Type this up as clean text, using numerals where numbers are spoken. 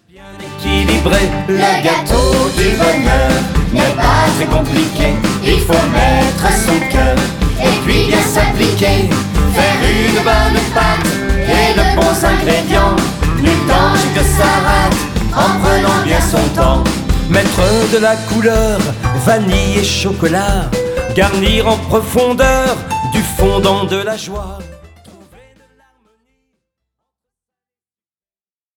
Bien équilibré, le gâteau du bonheur n'est pas très compliqué. Il faut mettre son cœur et puis bien s'appliquer. Faire une bonne pâte et de bons ingrédients. Nul danger que ça rate en prenant bien son temps. Mettre de la couleur, vanille et chocolat. Garnir en profondeur du fondant de la joie.